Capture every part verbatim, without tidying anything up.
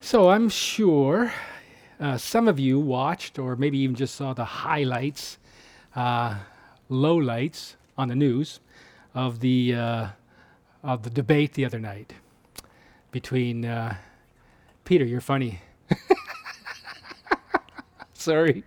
So I'm sure uh, some of you watched or maybe even just saw the highlights, uh, lowlights on the news of the uh, of the debate the other night between uh, Peter. You're funny. Sorry.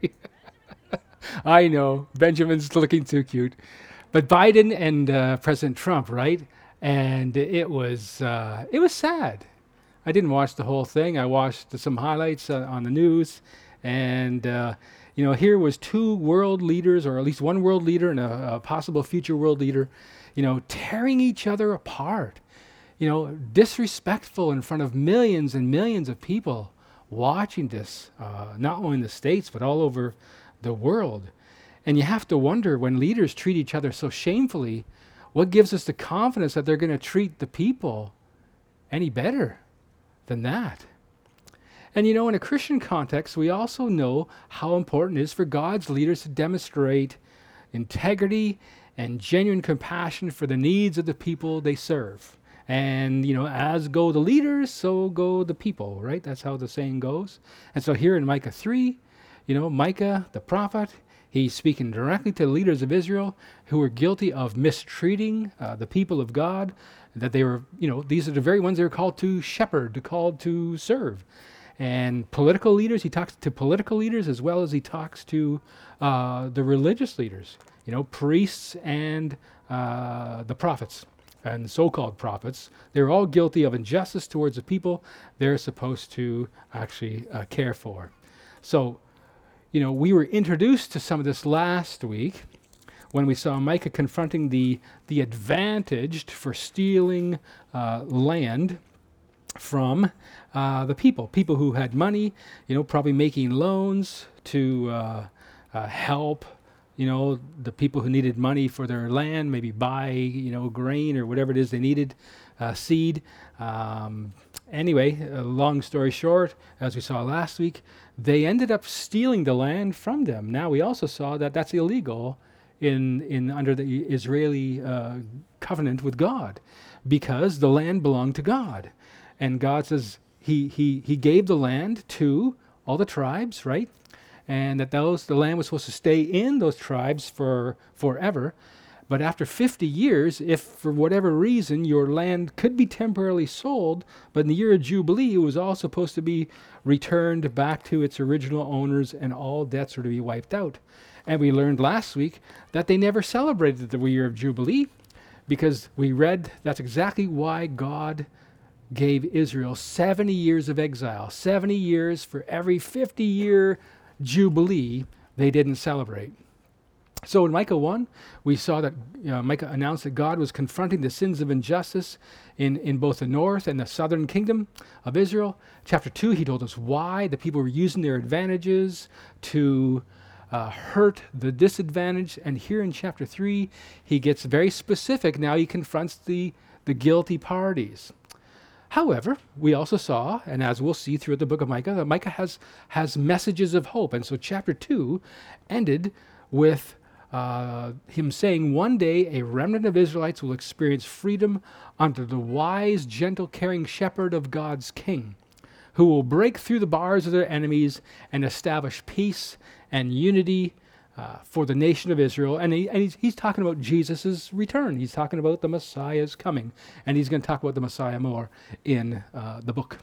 I know Benjamin's looking too cute, but Biden and uh, President Trump, right? And it was uh, it was sad. I didn't watch the whole thing. I watched some highlights uh, on the news, and uh, you know, here was two world leaders, or at least one world leader and a, a possible future world leader, you know, tearing each other apart. You know, disrespectful in front of millions and millions of people watching this, uh, not only in the States but all over the world. And you have to wonder, when leaders treat each other so shamefully, what gives us the confidence that they're going to treat the people any better than that? And you know, in a Christian context, we also know how important it is for God's leaders to demonstrate integrity and genuine compassion for the needs of the people they serve. And, you know, as go the leaders, so go the people, right? That's how the saying goes. And so here in Micah three, you know, Micah, the prophet, he's speaking directly to the leaders of Israel who were guilty of mistreating uh, the people of God, that they were, you know, these are the very ones they were called to shepherd, called to serve. And political leaders, he talks to political leaders as well as he talks to uh, the religious leaders, you know, priests and uh, the prophets and so-called prophets. They're all guilty of injustice towards the people they're supposed to actually uh, care for. So, you know, we were introduced to some of this last week when we saw Micah confronting the, the advantaged for stealing uh, land from uh, the people, people who had money, you know, probably making loans to uh, uh, help, you know, the people who needed money for their land, maybe buy, you know, grain or whatever it is they needed, uh, seed. Um, anyway, uh, long story short, as we saw last week, they ended up stealing the land from them. Now we also saw that that's illegal in in under the Israeli uh, covenant with God, because the land belonged to God. And God says he, he, he gave the land to all the tribes, right? And that those the land was supposed to stay in those tribes for forever. But after fifty years, if for whatever reason your land could be temporarily sold, but in the year of Jubilee, it was all supposed to be returned back to its original owners and all debts were to be wiped out. And we learned last week that they never celebrated the year of Jubilee, because we read that's exactly why God gave Israel seventy years of exile, seventy years for every fifty year Jubilee they didn't celebrate. So in Micah one, we saw that you know, Micah announced that God was confronting the sins of injustice in, in both the north and the southern kingdom of Israel. Chapter two, he told us why the people were using their advantages to uh, hurt the disadvantaged. And here in chapter three, he gets very specific. Now he confronts the, the guilty parties. However, we also saw, and as we'll see throughout the book of Micah, that Micah has, has messages of hope. And so chapter two ended with uh, him saying, one day a remnant of Israelites will experience freedom under the wise, gentle, caring shepherd of God's king, who will break through the bars of their enemies and establish peace and unity Uh, for the nation of Israel. And, he, and he's, he's talking about Jesus' return. He's talking about the Messiah's coming. And he's going to talk about the Messiah more in uh, the book.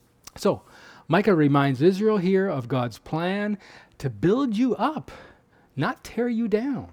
So, Micah reminds Israel here of God's plan to build you up, not tear you down.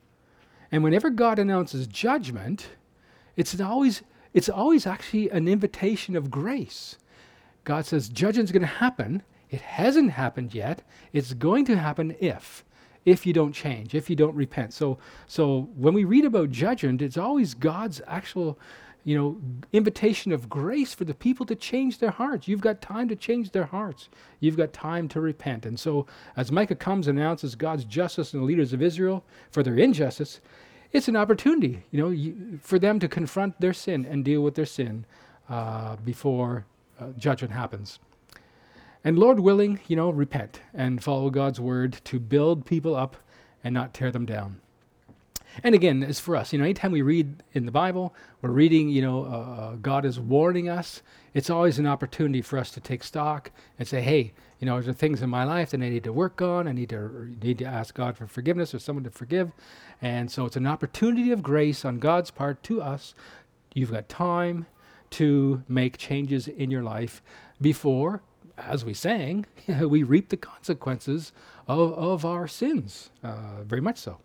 And whenever God announces judgment, it's always, it's always actually an invitation of grace. God says judgment's going to happen. It hasn't happened yet. It's going to happen if. if you don't change, if you don't repent. So so when we read about judgment, it's always God's actual, you know, invitation of grace for the people to change their hearts. You've got time to change their hearts. You've got time to repent. And so as Micah comes and announces God's justice in the leaders of Israel for their injustice, it's an opportunity, you know, you, for them to confront their sin and deal with their sin uh, before uh, judgment happens. And Lord willing, you know, repent and follow God's word to build people up and not tear them down. And again, it's for us. You know, anytime we read in the Bible, we're reading, you know, uh, uh, God is warning us. It's always an opportunity for us to take stock and say, hey, you know, there are things in my life that I need to work on. I need to need to ask God for forgiveness or someone to forgive. And so it's an opportunity of grace on God's part to us. You've got time to make changes in your life before, as we sang, we reap the consequences of, of our sins, uh, very much so.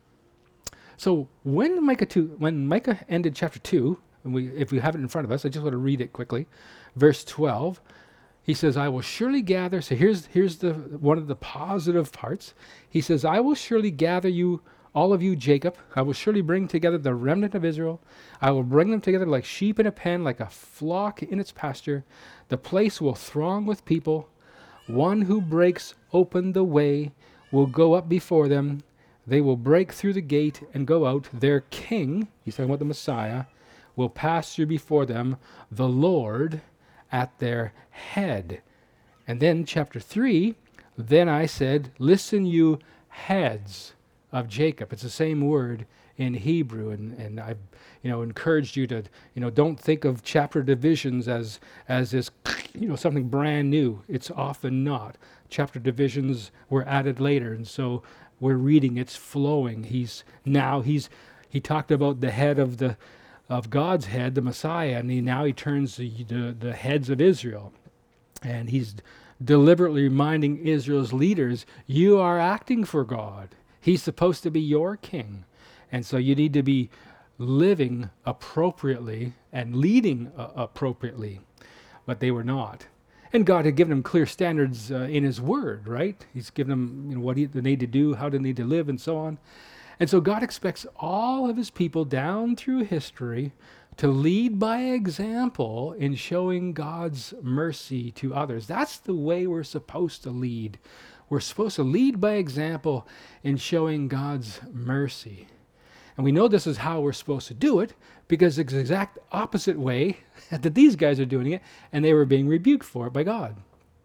So when Micah two, when Micah ended chapter two, and we, if we have it in front of us, I just want to read it quickly. Verse twelve, he says, "I will surely gather." So here's here's the one of the positive parts. He says, "I will surely gather you, all of you, Jacob. I will surely bring together the remnant of Israel. I will bring them together like sheep in a pen, like a flock in its pasture. The place will throng with people. One who breaks open the way will go up before them. They will break through the gate and go out. Their king," he's talking about the Messiah, "will pass through before them, the Lord at their head." And then chapter three, "Then I said, listen, you heads of Jacob." It's the same word in Hebrew, and, and I've you know encouraged you to you know don't think of chapter divisions as as this you know something brand new. It's often not. Chapter divisions were added later, and so we're reading it's flowing. He's now he's he talked about the head of the of God's head, the Messiah, and he now he turns the the, the heads of Israel, and he's deliberately reminding Israel's leaders, you are acting for God. He's supposed to be your king. And so you need to be living appropriately and leading uh, appropriately. But they were not. And God had given them clear standards uh, in his word, right? He's given them you know, what he, they need to do, how they need to live, and so on. And so God expects all of his people down through history to lead by example in showing God's mercy to others. That's the way we're supposed to lead. We're supposed to lead by example in showing God's mercy. And we know this is how we're supposed to do it because it's the exact opposite way that these guys are doing it, and they were being rebuked for it by God.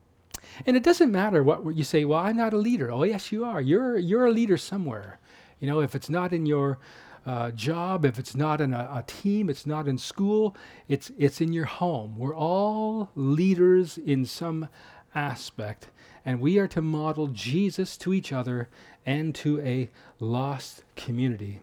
And it doesn't matter what you say, well, I'm not a leader. Oh, yes, you are. You're, you're a leader somewhere. You know, if it's not in your uh, job, if it's not in a, a team, it's not in school, it's, it's in your home. We're all leaders in some aspect. And we are to model Jesus to each other and to a lost community.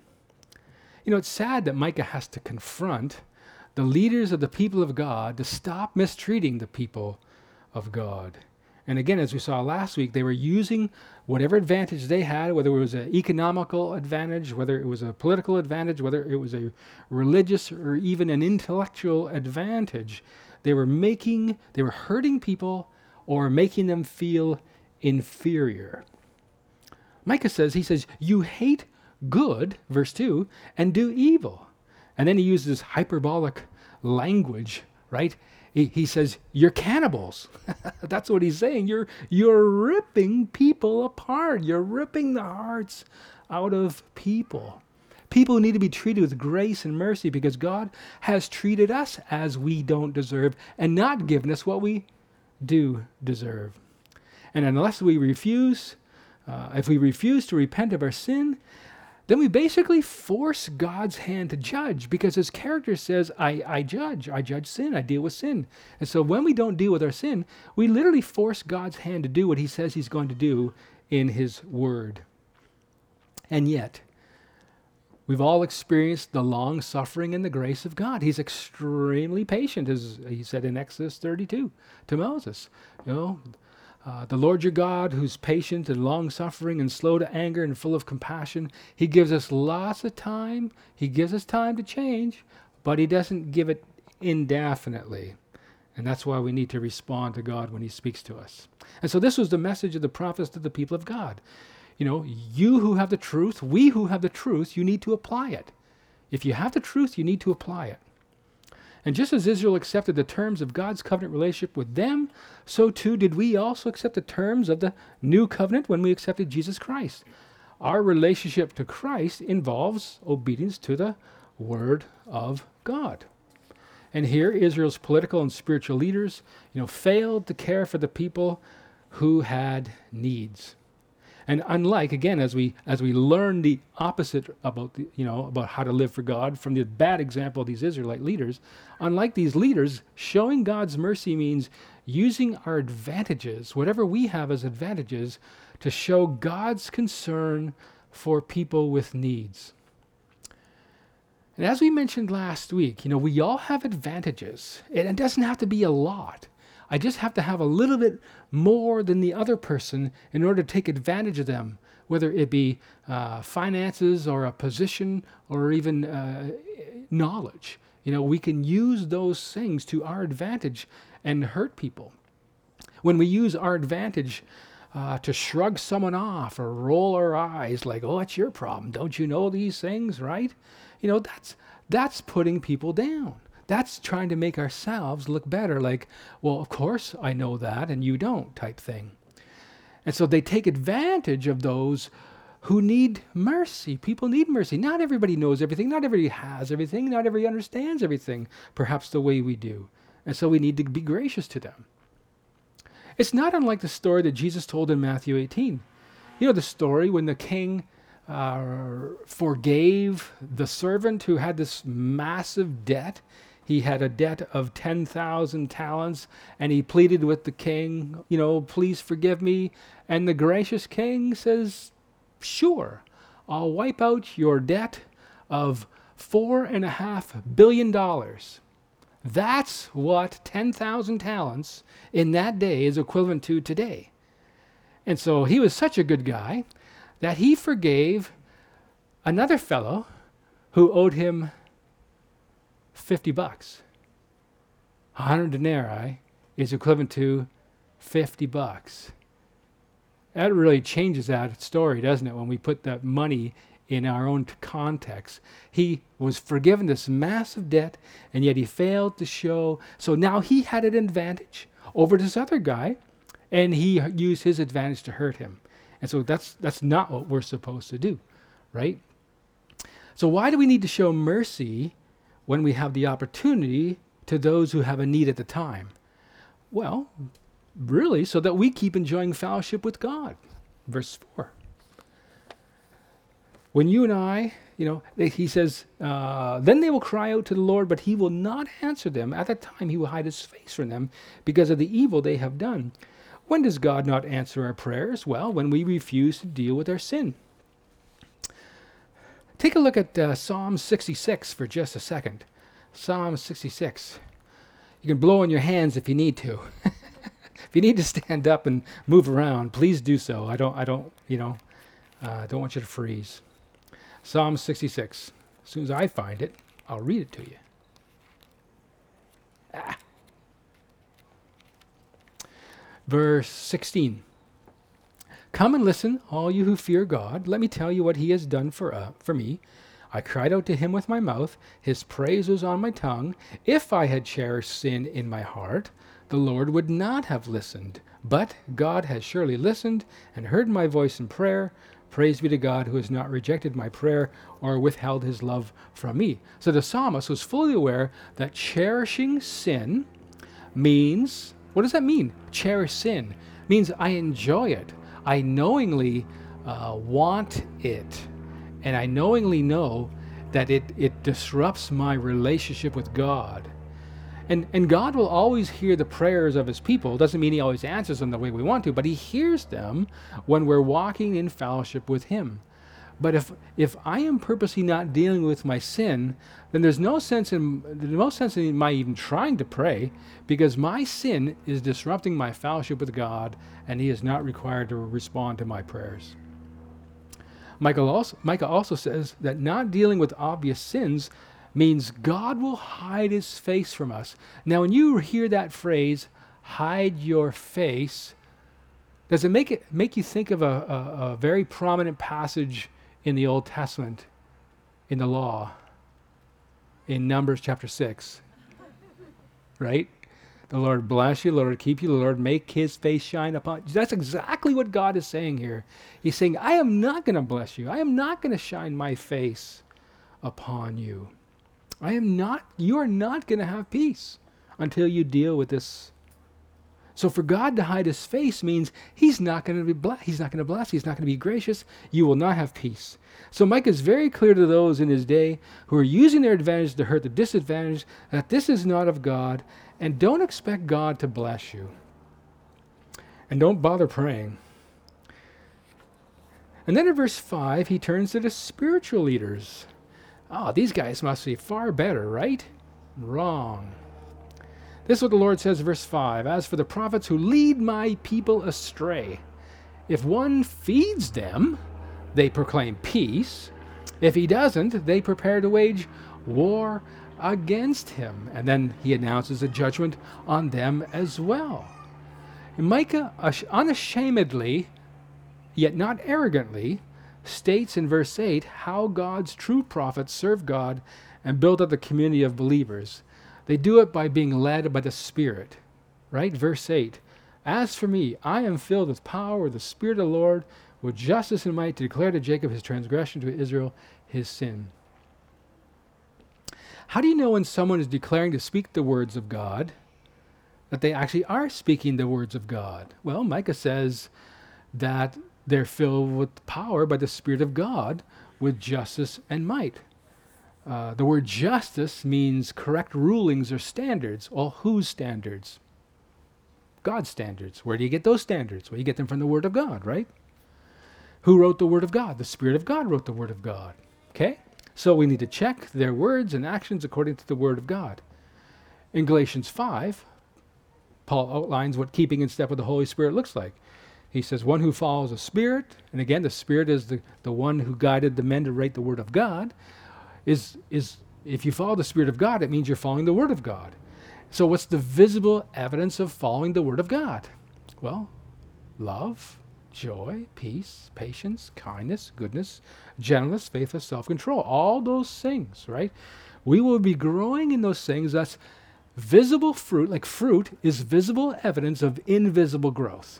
You know, it's sad that Micah has to confront the leaders of the people of God to stop mistreating the people of God. And again, as we saw last week, they were using whatever advantage they had, whether it was an economical advantage, whether it was a political advantage, whether it was a religious or even an intellectual advantage. They were making, they were hurting people or making them feel inferior. Micah says, he says, you hate good, verse two, and do evil. And then he uses hyperbolic language, right? He, he says, you're cannibals. That's what he's saying. You're, you're ripping people apart. You're ripping the hearts out of people. People need to be treated with grace and mercy because God has treated us as we don't deserve and not given us what we do deserve. And unless we refuse, uh, if we refuse to repent of our sin, then we basically force God's hand to judge because his character says, I, I judge, I judge sin, I deal with sin. And so when we don't deal with our sin, we literally force God's hand to do what he says he's going to do in his word. And yet, we've all experienced the long suffering and the grace of God. He's extremely patient, as he said in Exodus thirty-two to Moses. You know, Uh, the Lord your God, who's patient and long-suffering and slow to anger and full of compassion, he gives us lots of time. He gives us time to change, but he doesn't give it indefinitely. And that's why we need to respond to God when he speaks to us. And so this was the message of the prophets to the people of God. You know, you who have the truth, we who have the truth, you need to apply it. If you have the truth, you need to apply it. And just as Israel accepted the terms of God's covenant relationship with them, so too did we also accept the terms of the new covenant when we accepted Jesus Christ. Our relationship to Christ involves obedience to the Word of God. And here, Israel's political and spiritual leaders, you know, failed to care for the people who had needs. And unlike, again, as we as we learn the opposite about the, you know, about how to live for God from the bad example of these Israelite leaders, unlike these leaders, showing God's mercy means using our advantages, whatever we have as advantages, to show God's concern for people with needs. And as we mentioned last week, you know, we all have advantages. And it doesn't have to be a lot. I just have to have a little bit more than the other person in order to take advantage of them, whether it be uh, finances or a position or even uh, knowledge. You know, we can use those things to our advantage and hurt people. When we use our advantage uh, to shrug someone off or roll our eyes like, oh, it's your problem. Don't you know these things, right? You know, that's that's putting people down. That's trying to make ourselves look better, like, well, of course I know that and you don't, type thing. And so they take advantage of those who need mercy. People need mercy. Not everybody knows everything. Not everybody has everything. Not everybody understands everything, perhaps the way we do. And so we need to be gracious to them. It's not unlike the story that Jesus told in Matthew eighteen. You know the story when the king uh, forgave the servant who had this massive debt. He had a debt of ten thousand talents, and he pleaded with the king, you know, please forgive me. And the gracious king says, sure, I'll wipe out your debt of four and a half billion dollars. That's what ten thousand talents in that day is equivalent to today. And so he was such a good guy that he forgave another fellow who owed him fifty bucks. one hundred denarii is equivalent to fifty bucks. That really changes that story, doesn't it, when we put that money in our own context. He was forgiven this massive debt, and yet he failed to show. So now he had an advantage over this other guy, and he used his advantage to hurt him. And so that's that's not what we're supposed to do, right? So why do we need to show mercy when we have the opportunity to those who have a need at the time? Well, really, so that we keep enjoying fellowship with God. Verse four. When you and I, you know, he says, uh, then they will cry out to the Lord, but he will not answer them. At that time, he will hide his face from them because of the evil they have done. When does God not answer our prayers? Well, when we refuse to deal with our sin. Take a look at uh, Psalm sixty-six for just a second. Psalm sixty-six. You can blow on your hands if you need to. If you need to stand up and move around, please do so. I don't, I don't, you know, uh, don't want you to freeze. Psalm sixty-six. As soon as I find it, I'll read it to you. Ah. Verse sixteen. Come and listen, all you who fear God. Let me tell you what he has done for, uh, for me. I cried out to him with my mouth. His praise was on my tongue. If I had cherished sin in my heart, the Lord would not have listened. But God has surely listened and heard my voice in prayer. Praise be to God who has not rejected my prayer or withheld his love from me. So the psalmist was fully aware that cherishing sin means, what does that mean? Cherish sin means I enjoy it. I knowingly uh, want it. And I knowingly know that it, it disrupts my relationship with God. And, and God will always hear the prayers of his people. Doesn't mean he always answers them the way we want to, but he hears them when we're walking in fellowship with him. But if if I am purposely not dealing with my sin, then there's no sense in there's no sense in my even trying to pray, because my sin is disrupting my fellowship with God, and he is not required to respond to my prayers. Michael also, Micah also says that not dealing with obvious sins means God will hide his face from us. Now, when you hear that phrase, hide your face, does it make it make you think of a, a, a very prominent passage in the Old Testament, in the law, in Numbers chapter six? Right? The Lord bless you, the Lord keep you, the Lord make his face shine upon you. That's exactly what God is saying here. He's saying, I am not going to bless you. I am not going to shine my face upon you. I am not, you are not going to have peace until you deal with this, So for God to hide his face means he's not going to be ble- he's not going to bless, he's not going to be gracious. You will not have peace. So Micah is very clear to those in his day who are using their advantage to hurt the disadvantaged that this is not of God, and don't expect God to bless you. And don't bother praying. And then in verse five, he turns to the spiritual leaders. Oh, these guys must be far better, right? Wrong. This is what the Lord says, verse five. As for the prophets who lead my people astray, if one feeds them, they proclaim peace. If he doesn't, they prepare to wage war against him. And then he announces a judgment on them as well. And Micah unashamedly, yet not arrogantly, states in verse eight how God's true prophets serve God and build up the community of believers. They do it by being led by the Spirit, right? Verse eight, as for me, I am filled with power with the Spirit of the Lord, with justice and might to declare to Jacob his transgression, to Israel his sin. How do you know when someone is declaring to speak the words of God that they actually are speaking the words of God? Well, Micah says that they're filled with power by the Spirit of God, with justice and might. Uh, the word justice means correct rulings or standards. Well, whose standards? God's standards. Where do you get those standards? Well, you get them from the Word of God, right? Who wrote the Word of God? The Spirit of God wrote the Word of God. Okay? So we need to check their words and actions according to the Word of God. In Galatians five, Paul outlines what keeping in step with the Holy Spirit looks like. He says, one who follows the Spirit, and again, the Spirit is the, the one who guided the men to write the Word of God, is is if you follow the Spirit of God, it means you're following the Word of God. So what's the visible evidence of following the Word of God? Well, love, joy, peace, patience, kindness, goodness, gentleness, faithfulness, self-control. All those things, right? We will be growing in those things. That's visible fruit, like fruit is visible evidence of invisible growth.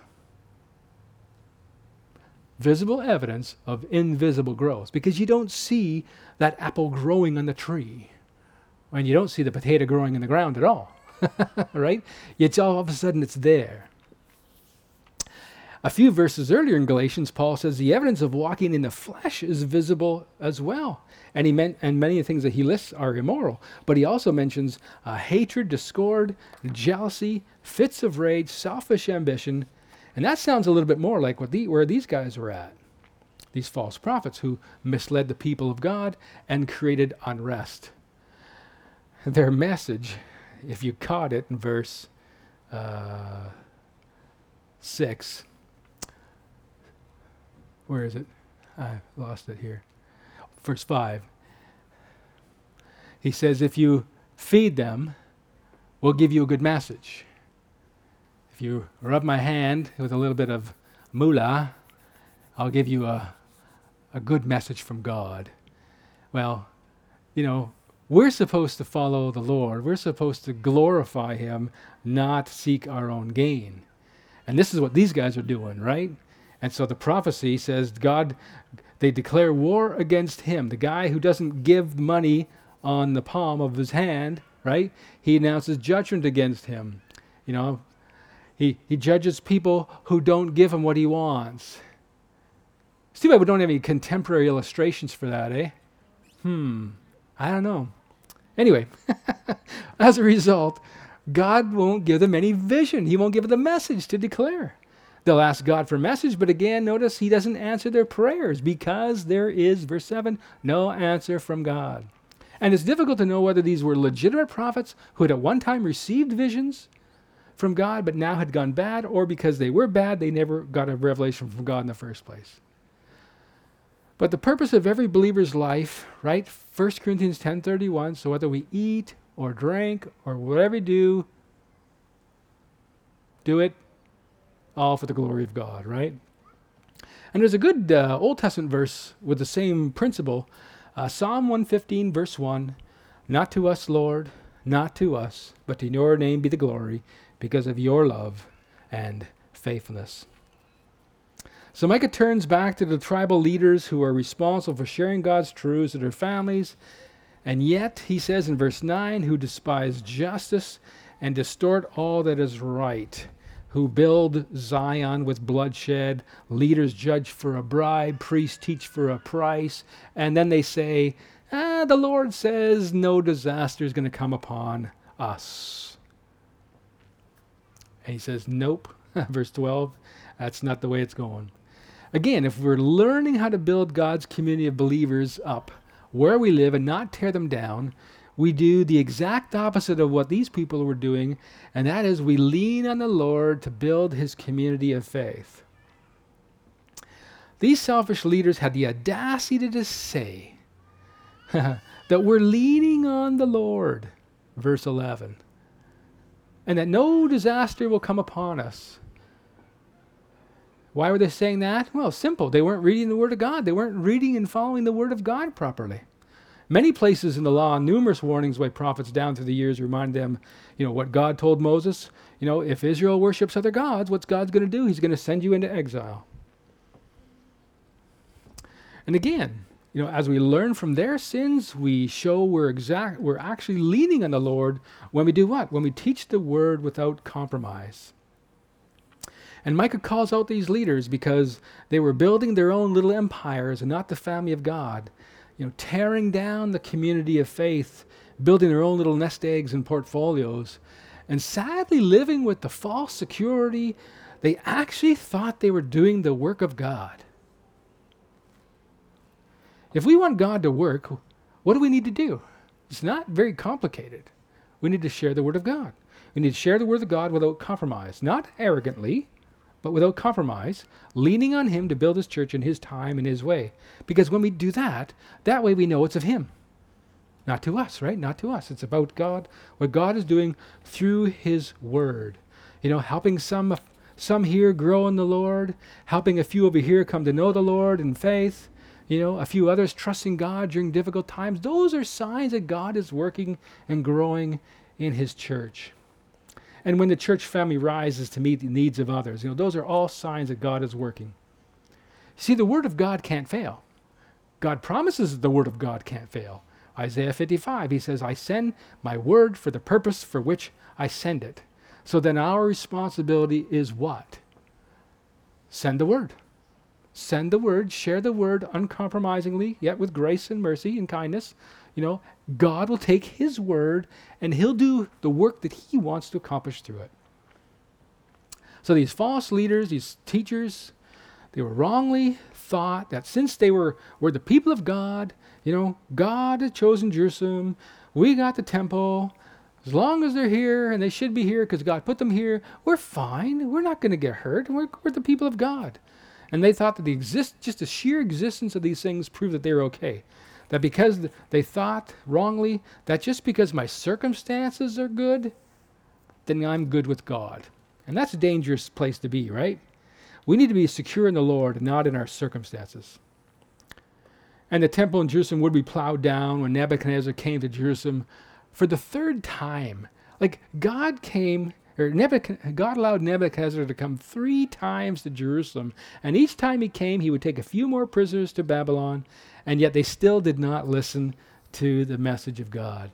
Visible evidence of invisible growth, because you don't see that apple growing on the tree, and you don't see the potato growing in the ground at all, right? It's all of a sudden it's there. A few verses earlier in Galatians, Paul says the evidence of walking in the flesh is visible as well, and he meant and many of the things that he lists are immoral. But he also mentions uh, hatred, discord, jealousy, fits of rage, selfish ambition. And that sounds a little bit more like what the, where these guys were at. These false prophets who misled the people of God and created unrest. Their message, if you caught it in verse uh, six, where is it? I lost it here. Verse five. He says, if you feed them, we'll give you a good message. If you rub my hand with a little bit of moolah, I'll give you a, a good message from God. Well, you know, we're supposed to follow the Lord. We're supposed to glorify Him, not seek our own gain. And this is what these guys are doing, right? And so the prophecy says God, they declare war against him. The guy who doesn't give money on the palm of his hand, right? He announces judgment against him. You know, He he judges people who don't give him what he wants. It's too bad we don't have any contemporary illustrations for that, eh? Hmm, I don't know. Anyway, as a result, God won't give them any vision. He won't give them a message to declare. They'll ask God for a message, but again, notice he doesn't answer their prayers because there is, verse seven, no answer from God. And it's difficult to know whether these were legitimate prophets who had at one time received visions from God, but now had gone bad, or because they were bad, they never got a revelation from God in the first place. But the purpose of every believer's life, right? First Corinthians ten thirty-one, so whether we eat or drink or whatever we do, do it all for the glory of God, right? And there's a good uh, Old Testament verse with the same principle. Uh, Psalm one fifteen, verse one, not to us, Lord, not to us, but to your name be the glory, because of your love and faithfulness. So Micah turns back to the tribal leaders who are responsible for sharing God's truths to their families, and yet, he says in verse nine, who despise justice and distort all that is right, who build Zion with bloodshed, leaders judge for a bribe, priests teach for a price, and then they say, ah, the Lord says no disaster is going to come upon us. And he says, nope, verse twelve, that's not the way it's going. Again, if we're learning how to build God's community of believers up where we live and not tear them down, we do the exact opposite of what these people were doing, and that is we lean on the Lord to build his community of faith. These selfish leaders had the audacity to say that we're leaning on the Lord, verse eleven, and that no disaster will come upon us. Why were they saying that? Well, simple. They weren't reading the Word of God. They weren't reading and following the Word of God properly. Many places in the law, numerous warnings by prophets down through the years remind them, you know, what God told Moses. You know, if Israel worships other gods, what's God going to do? He's going to send you into exile. And again, you know, as we learn from their sins, we show we're exact, we're actually leaning on the Lord when we do what? When we teach the Word without compromise. And Micah calls out these leaders because they were building their own little empires and not the family of God. You know, tearing down the community of faith, building their own little nest eggs and portfolios, and sadly living with the false security they actually thought they were doing the work of God. If we want God to work, what do we need to do? It's not very complicated. We need to share the Word of God. We need to share the Word of God without compromise, not arrogantly, but without compromise, leaning on him to build his church in his time and his way. Because when we do that, that way we know it's of him. Not to us, right? Not to us. It's about God, what God is doing through his word. You know, helping some some here grow in the Lord, helping a few over here come to know the Lord in faith, you know, a few others trusting God during difficult times. Those are signs that God is working and growing in his church. And when the church family rises to meet the needs of others, you know, those are all signs that God is working. See, the Word of God can't fail. God promises that the Word of God can't fail. Isaiah fifty-five, he says, I send my word for the purpose for which I send it. So then our responsibility is what? Send the Word. Send the Word, share the Word uncompromisingly, yet with grace and mercy and kindness. You know, God will take his word and he'll do the work that he wants to accomplish through it. So these false leaders, these teachers, they were wrongly thought that since they were, were the people of God, you know, God had chosen Jerusalem, we got the temple, as long as they're here, and they should be here because God put them here, we're fine. We're not going to get hurt. We're, we're the people of God. And they thought that the exist, just the sheer existence of these things proved that they were okay. That because they thought wrongly that just because my circumstances are good, then I'm good with God. And that's a dangerous place to be, right? We need to be secure in the Lord and not in our circumstances. And the temple in Jerusalem would be plowed down when Nebuchadnezzar came to Jerusalem for the third time. Like God came, or Nebuchadnezzar, God allowed Nebuchadnezzar to come three times to Jerusalem. And each time he came, he would take a few more prisoners to Babylon. And yet they still did not listen to the message of God.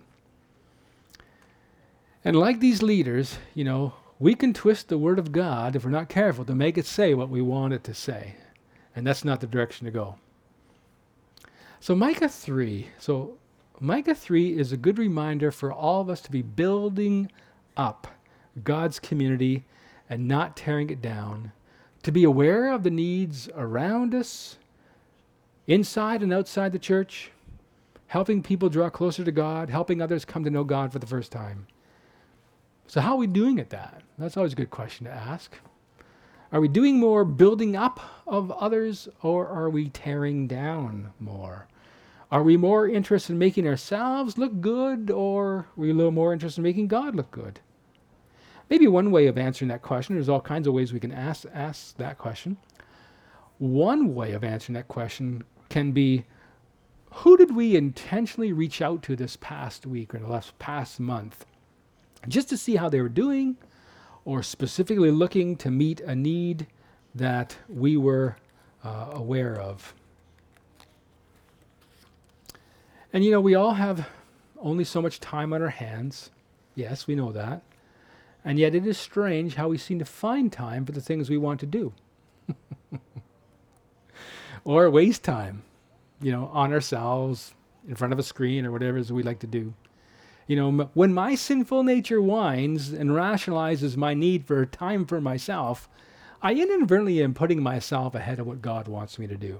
And like these leaders, you know, we can twist the word of God, if we're not careful, to make it say what we want it to say. And that's not the direction to go. So Micah three. So Micah three is a good reminder for all of us to be building up God's community and not tearing it down, to be aware of the needs around us, inside and outside the church, helping people draw closer to God, helping others come to know God for the first time. So how are we doing at that? That's always a good question to ask. Are we doing more building up of others, or are we tearing down more? Are we more interested in making ourselves look good, or are we a little more interested in making God look good? Maybe one way of answering that question, there's all kinds of ways we can ask, ask that question. One way of answering that question can be, who did we intentionally reach out to this past week or the last past month? Just to see how they were doing, or specifically looking to meet a need that we were uh, aware of. And you know, we all have only so much time on our hands. Yes, we know that. And yet it is strange how we seem to find time for the things we want to do. Or waste time, you know, on ourselves, in front of a screen or whatever it is we like to do. You know, m- when my sinful nature whines and rationalizes my need for time for myself, I inadvertently am putting myself ahead of what God wants me to do.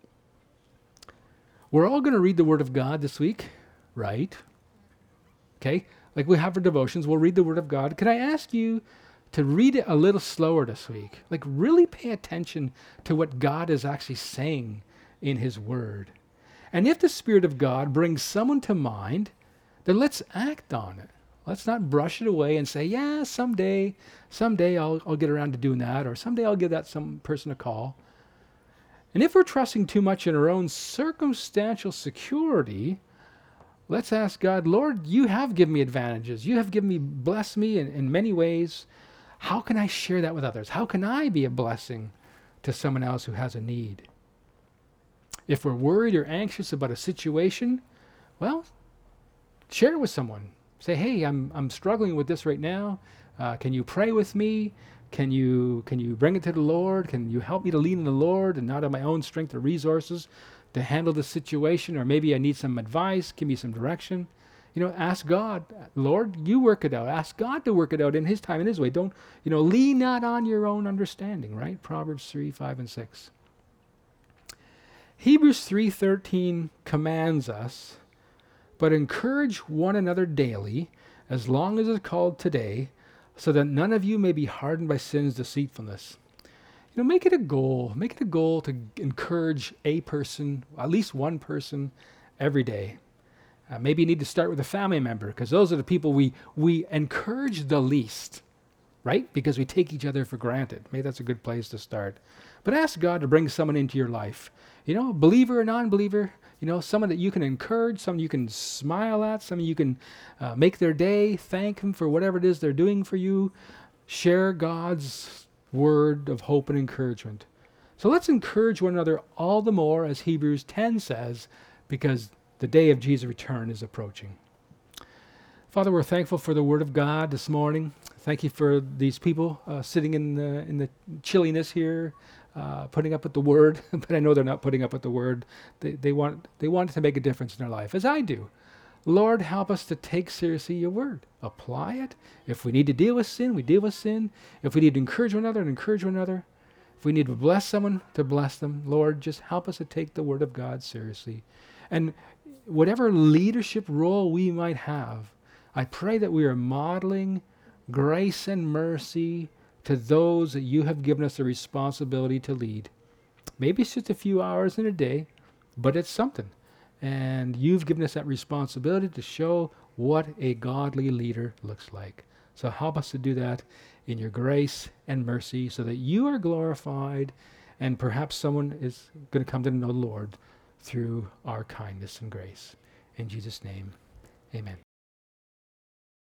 We're all going to read the Word of God this week, right? Okay? Like we have our devotions, we'll read the Word of God. Can I ask you to read it a little slower this week? Like really pay attention to what God is actually saying in His Word. And if the Spirit of God brings someone to mind, then let's act on it. Let's not brush it away and say, yeah, someday, someday I'll, I'll get around to doing that, or someday I'll give that some person a call. And if we're trusting too much in our own circumstantial security, let's ask God, Lord, you have given me advantages. You have given me, blessed me in, in many ways. How can I share that with others? How can I be a blessing to someone else who has a need? If we're worried or anxious about a situation, well, share it with someone. Say, hey, I'm I'm struggling with this right now. Uh, can you pray with me? Can you can you bring it to the Lord? Can you help me to lean in the Lord and not on my own strength or resources to handle the situation? Or maybe I need some advice. Give me some direction. You know, ask God, Lord, you work it out. Ask God to work it out in His time, in His way. Don't, you know, lean not on your own understanding, right? Proverbs three, five, and six. Hebrews three thirteen commands us, but encourage one another daily, as long as it's called today, so that none of you may be hardened by sin's deceitfulness. You know, make it a goal. Make it a goal to encourage a person, at least one person, every day. Uh, maybe you need to start with a family member, because those are the people we we encourage the least, right? Because we take each other for granted. Maybe that's a good place to start. But ask God to bring someone into your life. You know, believer or non-believer, you know, someone that you can encourage, someone you can smile at, someone you can uh, make their day, thank them for whatever it is they're doing for you. Share God's word of hope and encouragement. So let's encourage one another all the more, as Hebrews ten says, because the day of Jesus' return is approaching. Father, we're thankful for the Word of God this morning. Thank you for these people uh, sitting in the, in the chilliness here, uh, putting up with the Word. But I know they're not putting up with the Word. They, they want they want it to make a difference in their life, as I do. Lord, help us to take seriously your Word. Apply it. If we need to deal with sin, we deal with sin. If we need to encourage one another, encourage one another. If we need to bless someone, to bless them. Lord, just help us to take the Word of God seriously. And whatever leadership role we might have, I pray that we are modeling grace and mercy to those that you have given us the responsibility to lead. Maybe it's just a few hours in a day, but it's something. And you've given us that responsibility to show what a godly leader looks like. So help us to do that in your grace and mercy, so that you are glorified and perhaps someone is going to come to know the Lord through our kindness and grace. In Jesus' name, amen.